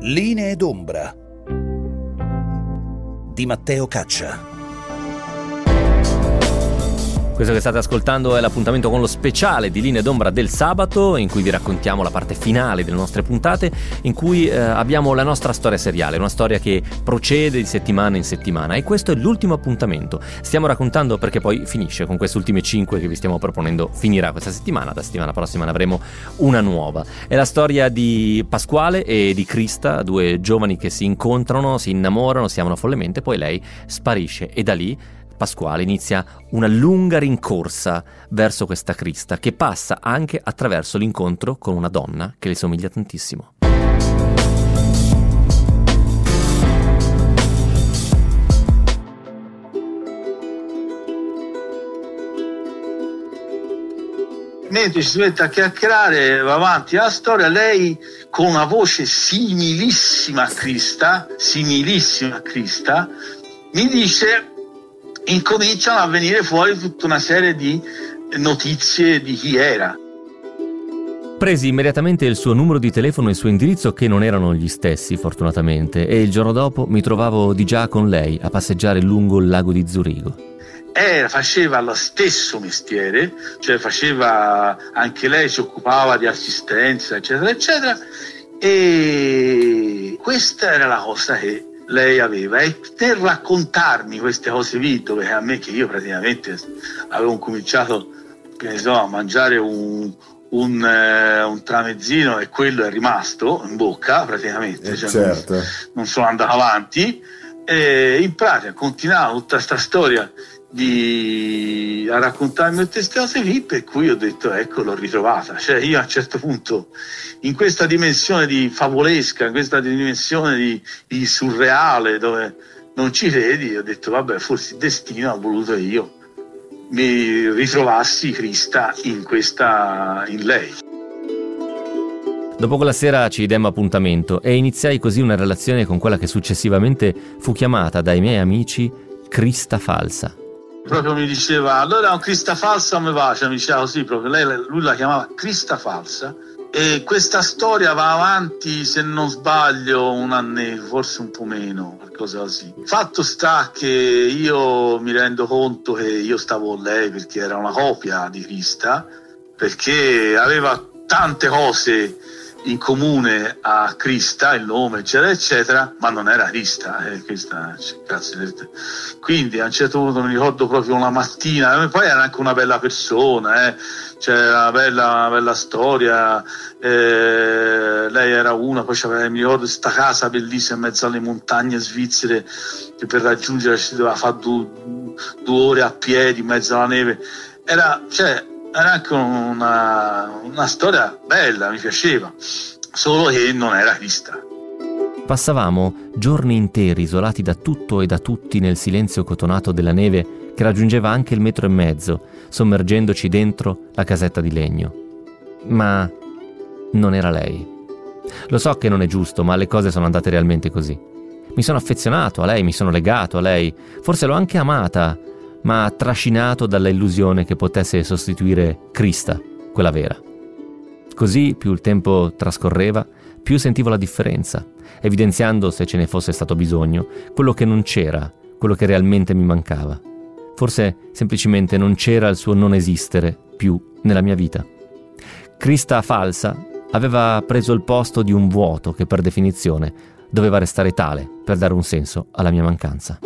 Linee d'ombra di Matteo Caccia. Questo che state ascoltando è l'appuntamento con lo speciale di Linee d'ombra del sabato, in cui vi raccontiamo la parte finale delle nostre puntate, in cui abbiamo la nostra storia seriale, una storia che procede di settimana in settimana, e questo è l'ultimo appuntamento. Stiamo raccontando, perché poi finisce con queste ultime 5 che vi stiamo proponendo, finirà questa settimana, la settimana prossima ne avremo una nuova. È la storia di Pasquale e di Crista, due giovani che si incontrano, si innamorano, si amano follemente, poi lei sparisce e da lì Pasquale inizia una lunga rincorsa verso questa Crista, che passa anche attraverso l'incontro con una donna che le somiglia tantissimo. Mentre si mette a chiacchierare, va avanti la storia, lei con una voce similissima a Crista, mi dice: incominciano a venire fuori tutta una serie di notizie di chi era. Presi immediatamente il suo numero di telefono e il suo indirizzo, che non erano gli stessi fortunatamente, e il giorno dopo mi trovavo di già con lei a passeggiare lungo il lago di Zurigo. Faceva lo stesso mestiere, cioè faceva, anche lei si occupava di assistenza, eccetera, eccetera, e questa era la cosa che lei aveva. E per raccontarmi queste cose qui, dove a me, che io praticamente avevo cominciato, che ne so, a mangiare un tramezzino e quello è rimasto in bocca praticamente, cioè certo. non sono andato avanti, e in pratica continuavo tutta questa storia a raccontarmi queste cose qui, per cui ho detto: ecco, l'ho ritrovata. Cioè io a un certo punto, in questa dimensione di favolesca, in questa dimensione di surreale, dove non ci credi, ho detto: vabbè, forse il destino ha voluto che io mi ritrovassi Crista in lei. Dopo quella sera ci diedemmo appuntamento e iniziai così una relazione con quella che successivamente fu chiamata dai miei amici Crista falsa. Proprio mi diceva: allora un Crista falsa mi va, cioè mi diceva così proprio, lui la chiamava Crista falsa, e questa storia va avanti, se non sbaglio, un anno, forse un po' meno, qualcosa così. Fatto sta che io mi rendo conto che io stavo con lei perché era una copia di Crista, perché aveva tante cose in comune a Crista, il nome, eccetera, eccetera, ma non era Crista, quindi a un certo punto mi ricordo proprio una mattina, poi era anche una bella persona, c'era una bella storia, lei era una, poi mi ricordo questa casa bellissima in mezzo alle montagne svizzere, che per raggiungere si doveva fare 2 ore a piedi in mezzo alla neve, era anche una storia bella, mi piaceva, solo che non era Crista. Passavamo giorni interi isolati da tutto e da tutti nel silenzio cotonato della neve che raggiungeva anche il 1,5 metri, sommergendoci dentro la casetta di legno. Ma non era lei. Lo so che non è giusto, ma le cose sono andate realmente così. Mi sono affezionato a lei, mi sono legato a lei, forse l'ho anche amata, ma trascinato dalla illusione che potesse sostituire Crista, quella vera. Così, più il tempo trascorreva, più sentivo la differenza, evidenziando, se ce ne fosse stato bisogno, quello che non c'era, quello che realmente mi mancava. Forse semplicemente non c'era il suo non esistere più nella mia vita. Crista falsa aveva preso il posto di un vuoto che per definizione doveva restare tale per dare un senso alla mia mancanza.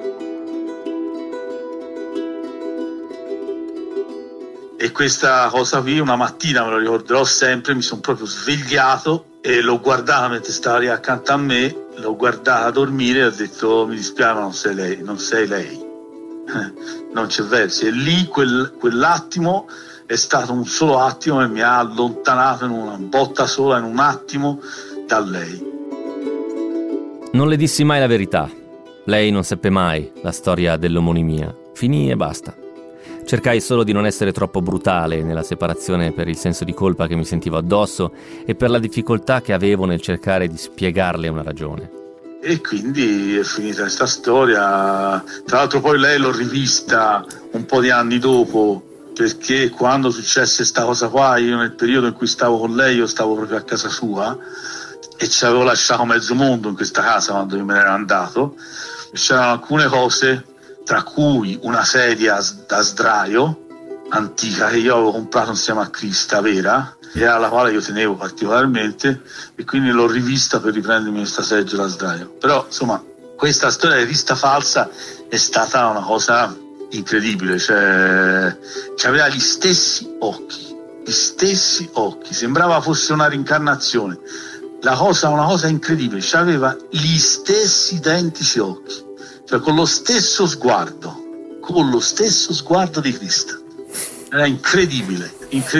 E questa cosa qui, una mattina, me lo ricorderò sempre, mi sono proprio svegliato e l'ho guardata mentre stava lì accanto a me, l'ho guardata dormire e ho detto: mi dispiace, ma non sei lei. Non c'è verso. E lì quell'attimo è stato un solo attimo e mi ha allontanato in una botta sola, in un attimo, da lei. Non le dissi mai la verità. Lei non seppe mai la storia dell'omonimia. Finì e basta. Cercai solo di non essere troppo brutale nella separazione, per il senso di colpa che mi sentivo addosso e per la difficoltà che avevo nel cercare di spiegarle una ragione. E quindi è finita questa storia. Tra l'altro poi lei l'ho rivista un po' di anni dopo, perché quando successe sta cosa qua, io nel periodo in cui stavo con lei, io stavo proprio a casa sua, e ci avevo lasciato mezzo mondo in questa casa quando io me ne ero andato, e c'erano alcune cose, tra cui una sedia da sdraio antica che io avevo comprato insieme a Krista vera, e alla quale io tenevo particolarmente, e quindi l'ho rivista per riprendermi questa sedia da sdraio. Però insomma questa storia di vista falsa è stata una cosa incredibile, cioè aveva gli stessi occhi, sembrava fosse una rincarnazione, una cosa incredibile, aveva gli stessi identici occhi, cioè con lo stesso sguardo di Krista. Era incredibile.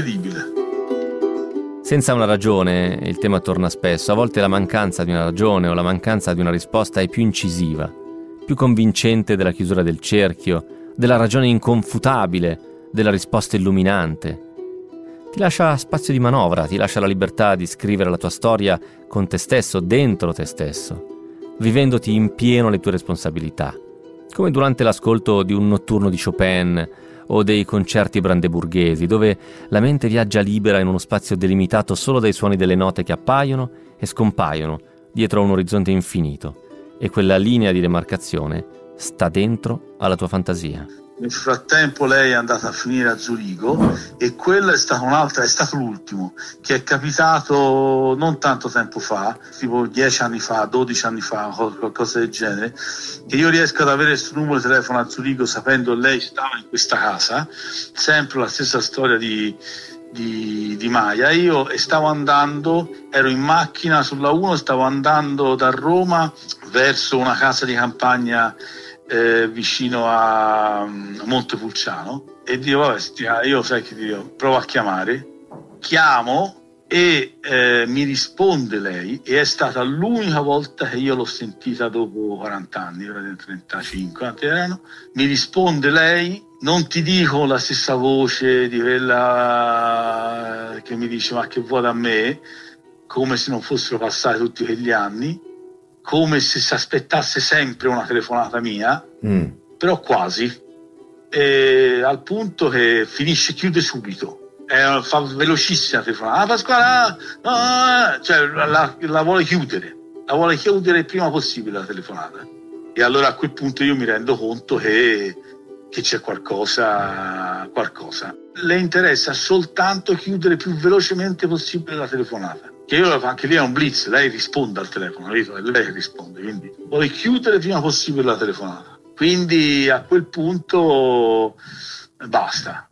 Senza una ragione, il tema torna spesso, a volte la mancanza di una ragione o la mancanza di una risposta è più incisiva, più convincente della chiusura del cerchio, della ragione inconfutabile, della risposta illuminante. Ti lascia spazio di manovra, ti lascia la libertà di scrivere la tua storia con te stesso, dentro te stesso, vivendoti in pieno le tue responsabilità, come durante l'ascolto di un notturno di Chopin o dei concerti brandeburghesi, dove la mente viaggia libera in uno spazio delimitato solo dai suoni delle note che appaiono e scompaiono dietro a un orizzonte infinito, e quella linea di demarcazione sta dentro alla tua fantasia. Nel frattempo lei è andata a finire a Zurigo, e quello è stato l'ultimo, che è capitato non tanto tempo fa, tipo 10 anni fa, 12 anni fa, qualcosa del genere, che io riesco ad avere questo numero di telefono a Zurigo sapendo che lei stava in questa casa, sempre la stessa storia di Maya. Io ero in macchina sulla 1, stavo andando da Roma verso una casa di campagna vicino a Montepulciano, e dico vabbè, io sai che dico, provo a chiamo e mi risponde lei, e è stata l'unica volta che io l'ho sentita dopo 40 anni, 35, quanti erano, mi risponde lei, non ti dico la stessa voce di quella che mi dice ma che vuoi da me, come se non fossero passati tutti quegli anni, come se si aspettasse sempre una telefonata mia, però quasi, al punto che chiude subito, fa velocissima telefonata, Pasquale, cioè la vuole chiudere il prima possibile la telefonata, e allora a quel punto io mi rendo conto che c'è qualcosa. Le interessa soltanto chiudere più velocemente possibile la telefonata. Che io anche lì è un blitz, lei risponde al telefono, è lei che risponde, quindi vuole chiudere prima possibile la telefonata. Quindi a quel punto basta.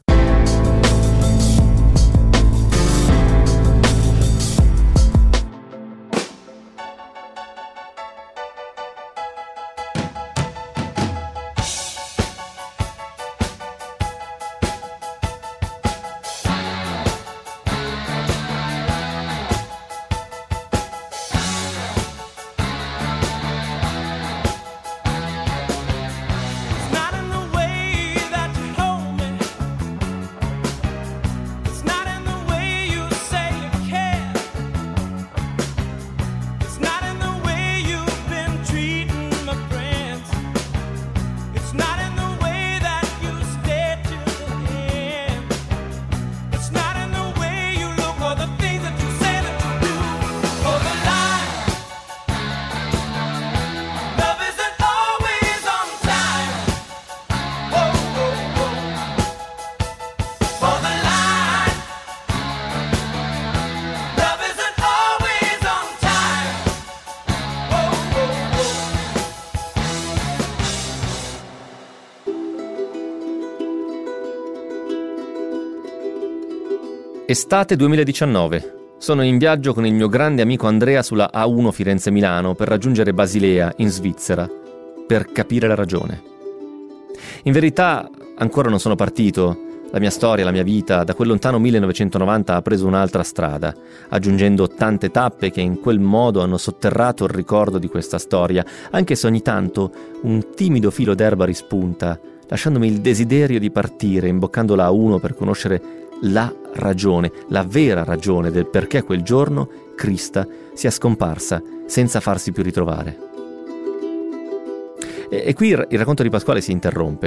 Estate 2019. Sono in viaggio con il mio grande amico Andrea sulla A1 Firenze-Milano per raggiungere Basilea, in Svizzera, per capire la ragione. In verità, ancora non sono partito. La mia storia, la mia vita, da quel lontano 1990 ha preso un'altra strada, aggiungendo tante tappe che in quel modo hanno sotterrato il ricordo di questa storia, anche se ogni tanto un timido filo d'erba rispunta, lasciandomi il desiderio di partire, imboccando la A1 per conoscere la ragione, la vera ragione del perché quel giorno Krista sia scomparsa senza farsi più ritrovare. E qui il racconto di Pasquale si interrompe.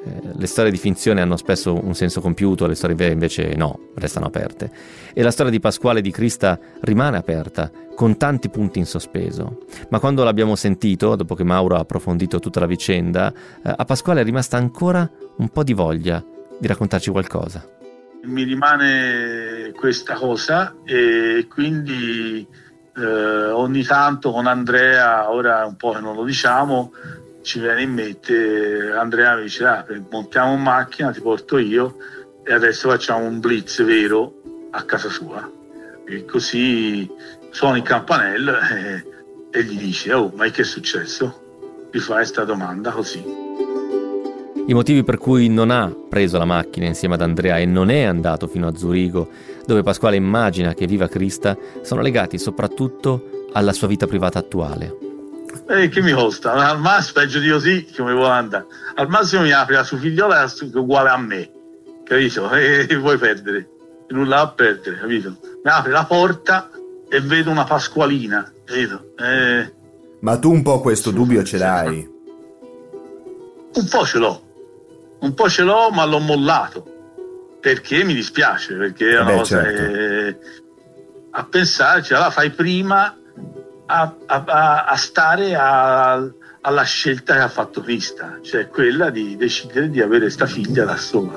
Le storie di finzione hanno spesso un senso compiuto, le storie vere invece no, restano aperte. E la storia di Pasquale e di Crista rimane aperta, con tanti punti in sospeso. Ma quando l'abbiamo sentito, dopo che Mauro ha approfondito tutta la vicenda, a Pasquale è rimasta ancora un po' di voglia di raccontarci qualcosa. Mi rimane questa cosa e quindi ogni tanto con Andrea, ora un po' che non lo diciamo, ci viene in mente, Andrea mi dice montiamo in macchina, ti porto io e adesso facciamo un blitz vero a casa sua, e così suona il campanello e gli dice ma che è successo? Gli fa questa domanda così. I motivi per cui non ha preso la macchina insieme ad Andrea e non è andato fino a Zurigo, dove Pasquale immagina che viva Crista, sono legati soprattutto alla sua vita privata attuale. Che mi costa? Al massimo, peggio di così, come vuole andare. Al massimo mi apre la sua figliola che è uguale a me, capito? E vuoi perdere? Nulla a perdere, capito? Mi apre la porta e vedo una Pasqualina, capito? Ma tu un po' questo dubbio ce l'hai? Un po' ce l'ho, ma l'ho mollato. Perché mi dispiace, perché è una cosa certo. A pensarci, allora fai prima a stare alla scelta che ha fatto Crista, cioè quella di decidere di avere sta figlia da sola.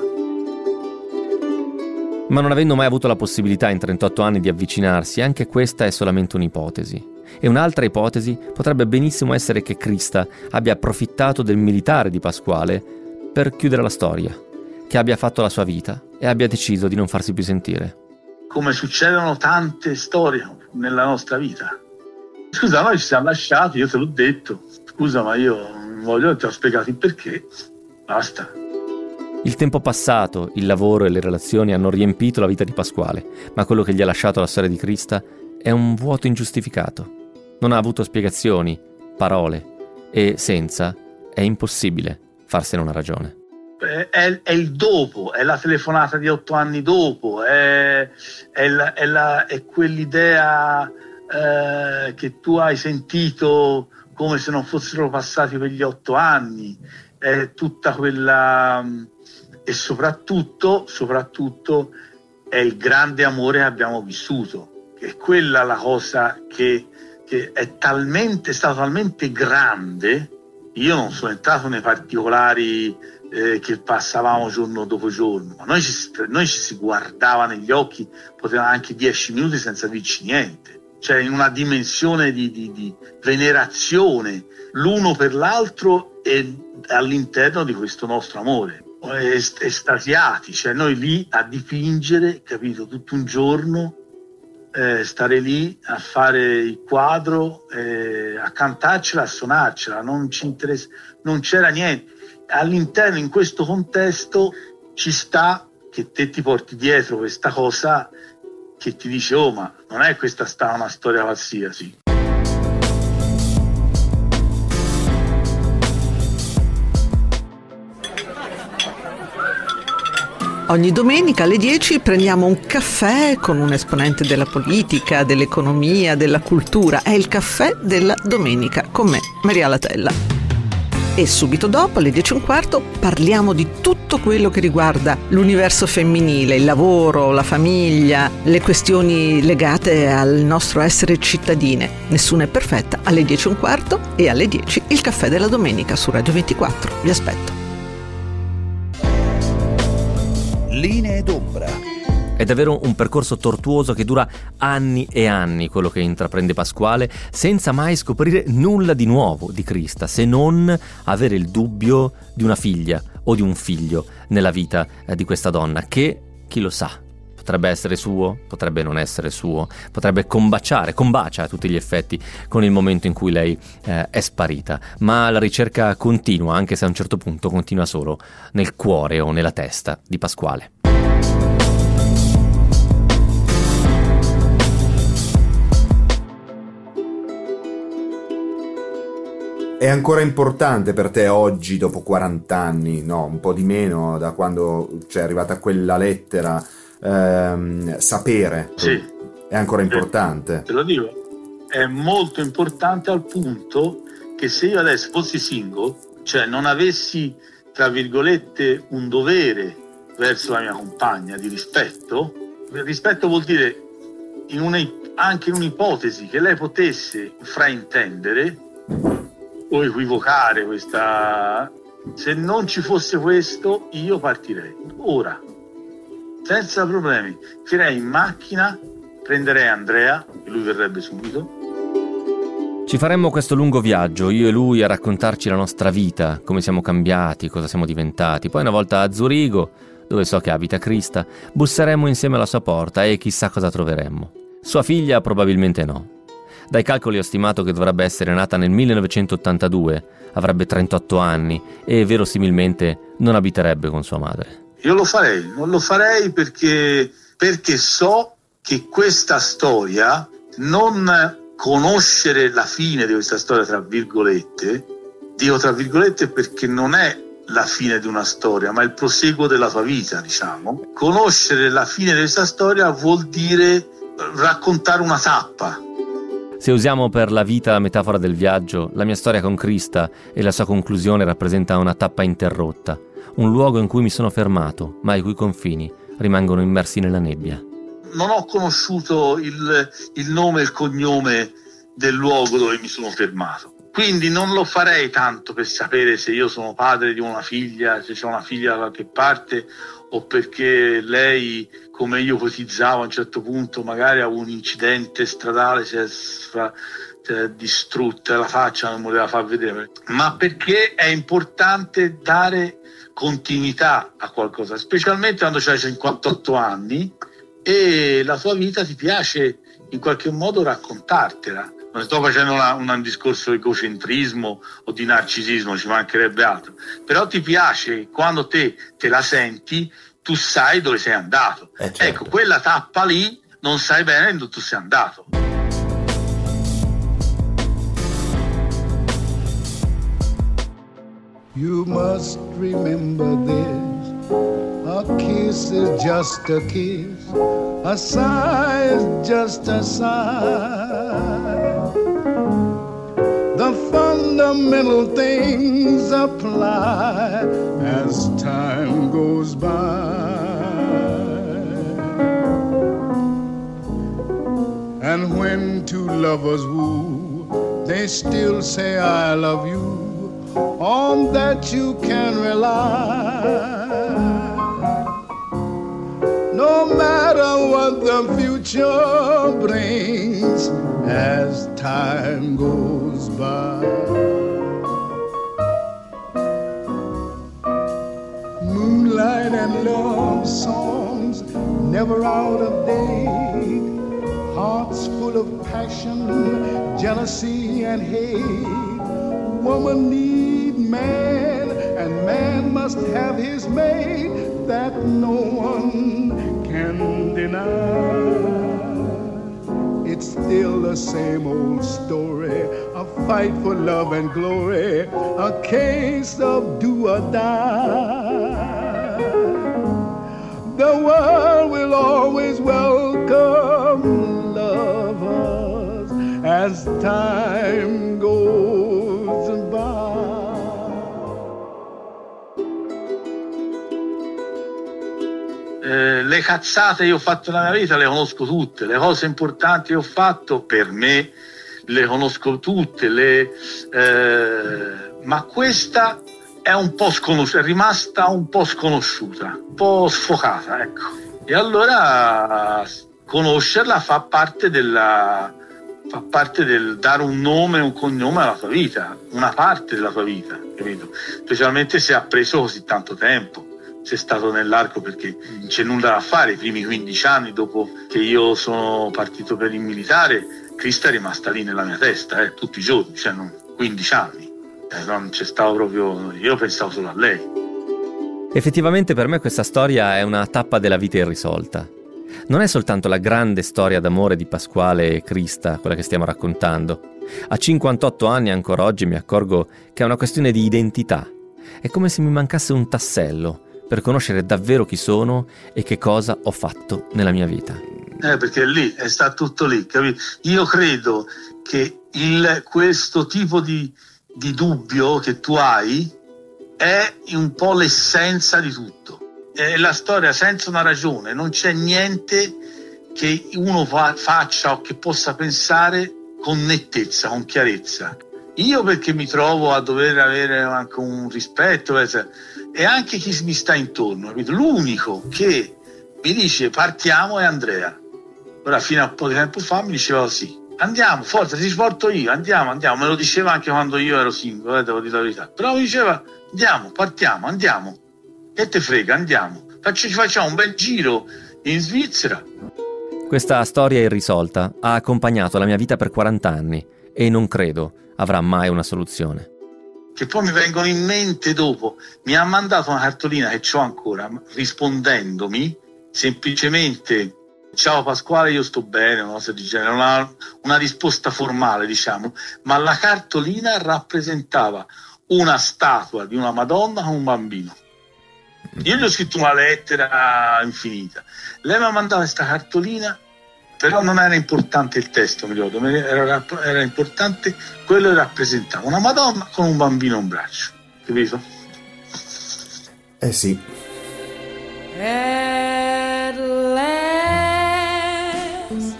Ma non avendo mai avuto la possibilità in 38 anni di avvicinarsi, anche questa è solamente un'ipotesi. E un'altra ipotesi potrebbe benissimo essere che Crista abbia approfittato del militare di Pasquale per chiudere la storia, che abbia fatto la sua vita e abbia deciso di non farsi più sentire. Come succedono tante storie nella nostra vita. Scusa, noi ci siamo lasciati, io te l'ho detto. Scusa, ma io non voglio, ti ho spiegato il perché. Basta. Il tempo passato, il lavoro e le relazioni hanno riempito la vita di Pasquale, ma quello che gli ha lasciato la storia di Crista è un vuoto ingiustificato. Non ha avuto spiegazioni, parole, e senza è impossibile farsene una ragione. È il dopo, è la telefonata di 8 anni dopo, è quell'idea che tu hai sentito come se non fossero passati quegli 8 anni, è tutta quella, e soprattutto è il grande amore che abbiamo vissuto, che è quella la cosa che è stata talmente grande. Io non sono entrato nei particolari che passavamo giorno dopo giorno, ma noi ci si guardava negli occhi, poteva anche 10 minuti senza dirci niente, cioè in una dimensione di venerazione l'uno per l'altro e all'interno di questo nostro amore, estasiati, cioè noi lì a dipingere, capito, tutto un giorno, stare lì a fare il quadro, a cantarcela, a suonarcela, non ci interessa, non c'era niente. All'interno, in questo contesto, ci sta che te ti porti dietro questa cosa che ti dice ma non è questa sta una storia qualsiasi. Ogni domenica alle 10 prendiamo un caffè con un esponente della politica, dell'economia, della cultura. È il caffè della domenica con me, Maria Latella. E subito dopo, alle 10:15, parliamo di tutto quello che riguarda l'universo femminile, il lavoro, la famiglia, le questioni legate al nostro essere cittadine. Nessuna è perfetta. Alle 10:15 e alle 10 il caffè della domenica su Radio 24. Vi aspetto. Linee d'ombra. È davvero un percorso tortuoso che dura anni e anni, quello che intraprende Pasquale, senza mai scoprire nulla di nuovo di Crista, se non avere il dubbio di una figlia o di un figlio nella vita di questa donna, che, chi lo sa, potrebbe essere suo, potrebbe non essere suo, potrebbe combacia a tutti gli effetti con il momento in cui lei è sparita. Ma la ricerca continua, anche se a un certo punto continua solo nel cuore o nella testa di Pasquale. È ancora importante per te oggi, dopo 40 anni, no, un po' di meno, da quando c'è arrivata quella lettera, sapere? Sì. È ancora importante? Te lo dico, è molto importante al punto che se io adesso fossi single, cioè non avessi tra virgolette, un dovere verso la mia compagna di rispetto. Rispetto vuol dire anche in un'ipotesi che lei potesse fraintendere o equivocare questa. Se non ci fosse questo, io partirei ora, senza problemi. Firei in macchina, prenderei Andrea, e lui verrebbe subito. Ci faremmo questo lungo viaggio, io e lui, a raccontarci la nostra vita, come siamo cambiati, cosa siamo diventati. Poi una volta a Zurigo, dove so che abita Krista, busseremmo insieme alla sua porta e chissà cosa troveremmo. Sua figlia probabilmente no. Dai calcoli ho stimato che dovrebbe essere nata nel 1982, avrebbe 38 anni e verosimilmente non abiterebbe con sua madre. Io non lo farei perché so che questa storia, non conoscere la fine di questa storia, tra virgolette, dico tra virgolette perché non è la fine di una storia, ma il proseguo della tua vita, diciamo. Conoscere la fine di questa storia vuol dire raccontare una tappa. Se usiamo per la vita la metafora del viaggio, la mia storia con Krista e la sua conclusione rappresenta una tappa interrotta, un luogo in cui mi sono fermato, ma i cui confini rimangono immersi nella nebbia. Non ho conosciuto il nome e il cognome del luogo dove mi sono fermato. Quindi non lo farei tanto per sapere se io sono padre di una figlia, se c'è una figlia da qualche parte, o perché lei, come io ipotizzavo a un certo punto, magari ha un incidente stradale, si è distrutta la faccia, non voleva far vedere, ma perché è importante dare continuità a qualcosa, specialmente quando hai 58 anni e la tua vita ti piace in qualche modo raccontartela. Non sto facendo un discorso di egocentrismo o di narcisismo, ci mancherebbe altro, però ti piace quando te la senti, tu sai dove sei andato. Certo. Ecco, quella tappa lì non sai bene dove tu sei andato. You must remember this, a kiss is just a kiss, a sigh is just a sigh. The fundamental things apply as time goes by. And when two lovers woo, they still say I love you. On that you can rely. No matter what the future brings as time goes by. Moonlight and love songs never out of date. Hearts full of passion, jealousy and hate. Woman need man, and man must have his mate. That no one can deny. It's still the same old story, a fight for love and glory, a case of do or die. The world will always welcome lovers as time goes. Le cazzate che ho fatto nella mia vita le conosco tutte, le cose importanti che ho fatto per me le conosco tutte, ma questa è un po' sconosciuta, è rimasta un po' sconosciuta, un po' sfocata, ecco. E allora conoscerla fa parte del dare un nome e un cognome alla tua vita, una parte della tua vita, capito? Specialmente se ha preso così tanto tempo. Sei stato nell'arco, perché non c'è nulla da fare. I primi 15 anni dopo che io sono partito per il militare, Krista è rimasta lì nella mia testa, tutti i giorni, cioè 15 anni. Non c'è stato proprio, io pensavo solo a lei. Effettivamente per me questa storia è una tappa della vita irrisolta. Non è soltanto la grande storia d'amore di Pasquale e Krista, quella che stiamo raccontando. A 58 anni ancora oggi mi accorgo che è una questione di identità. È come se mi mancasse un tassello per conoscere davvero chi sono e che cosa ho fatto nella mia vita. Perché lì, sta tutto lì, capito? Io credo che questo tipo di dubbio che tu hai è un po' l'essenza di tutto. È la storia senza una ragione, non c'è niente che uno faccia o che possa pensare con nettezza, con chiarezza. Io perché mi trovo a dover avere anche un rispetto e anche chi mi sta intorno, capito? L'unico che mi dice partiamo è Andrea. Ora fino a un po' di tempo fa mi diceva sì, andiamo, forza, ti porto io, andiamo, me lo diceva anche quando io ero singolo, devo dire la verità, però mi diceva andiamo, partiamo, andiamo, che te frega, andiamo, ci facciamo un bel giro in Svizzera. Questa storia irrisolta ha accompagnato la mia vita per 40 anni e non credo avrà mai una soluzione. Che poi mi vengono in mente dopo, mi ha mandato una cartolina che c'ho ancora, rispondendomi semplicemente ciao Pasquale, io sto bene, una cosa di genere, una risposta formale, diciamo, ma la cartolina rappresentava una statua di una Madonna con un bambino. Io gli ho scritto una lettera infinita, lei mi ha mandato questa cartolina, però non era importante il testo, mi ricordo, era importante quello che rappresentava una Madonna con un bambino in braccio, capito? Sì. At last,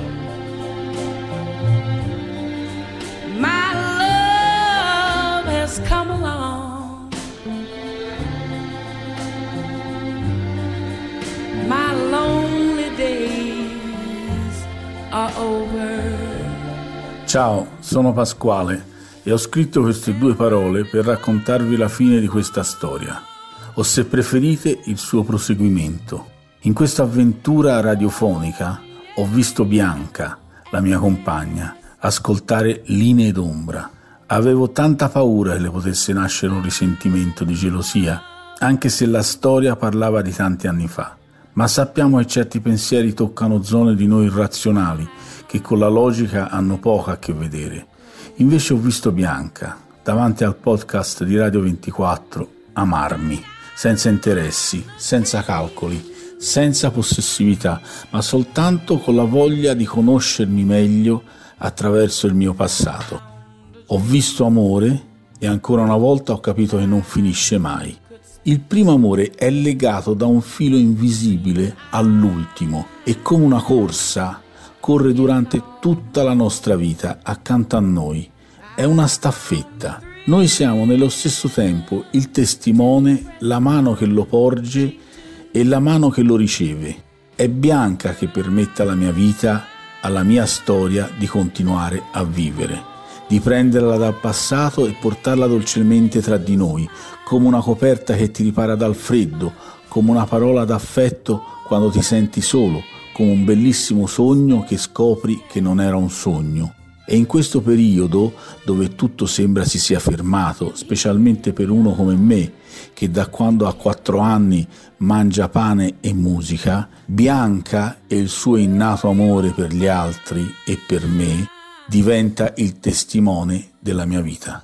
my love has come along. My lonely days are over. Ciao, sono Pasquale e ho scritto queste 2 parole per raccontarvi la fine di questa storia, o se preferite il suo proseguimento. In questa avventura radiofonica ho visto Bianca, la mia compagna, ascoltare Linee d'ombra. Avevo tanta paura che le potesse nascere un risentimento di gelosia, anche se la storia parlava di tanti anni fa. Ma sappiamo che certi pensieri toccano zone di noi irrazionali, che con la logica hanno poco a che vedere. Invece ho visto Bianca, davanti al podcast di Radio 24, amarmi, senza interessi, senza calcoli, senza possessività, ma soltanto con la voglia di conoscermi meglio attraverso il mio passato. Ho visto amore e ancora una volta ho capito che non finisce mai. Il primo amore è legato da un filo invisibile all'ultimo e come una corsa corre durante tutta la nostra vita accanto a noi. È una staffetta. Noi siamo nello stesso tempo il testimone, la mano che lo porge e la mano che lo riceve. È Bianca che permette alla mia vita, alla mia storia di continuare a vivere, di prenderla dal passato e portarla dolcemente tra di noi, come una coperta che ti ripara dal freddo, come una parola d'affetto quando ti senti solo, come un bellissimo sogno che scopri che non era un sogno. E in questo periodo, dove tutto sembra si sia fermato, specialmente per uno come me, che da quando ha 4 anni mangia pane e musica, Bianca e il suo innato amore per gli altri e per me diventa il testimone della mia vita.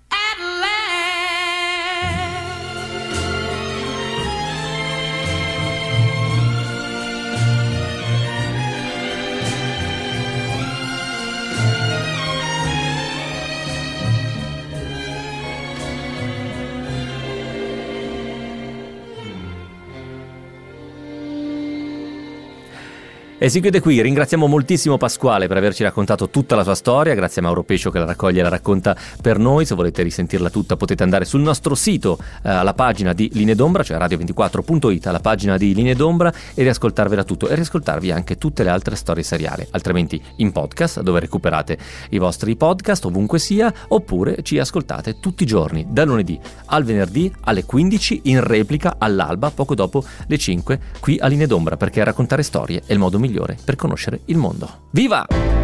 E si chiude qui, ringraziamo moltissimo Pasquale per averci raccontato tutta la sua storia, grazie a Mauro Pescio che la raccoglie e la racconta per noi. Se volete risentirla tutta potete andare sul nostro sito, alla pagina di Linee d'ombra, cioè radio24.it, alla pagina di Linee d'ombra, e riascoltarvela tutto e riascoltarvi anche tutte le altre storie seriali, altrimenti in podcast dove recuperate i vostri podcast ovunque sia, oppure ci ascoltate tutti i giorni dal lunedì al venerdì alle 15 in replica all'alba poco dopo le 5 qui a Linee d'ombra, perché raccontare storie è il modo migliore per conoscere il mondo. Viva!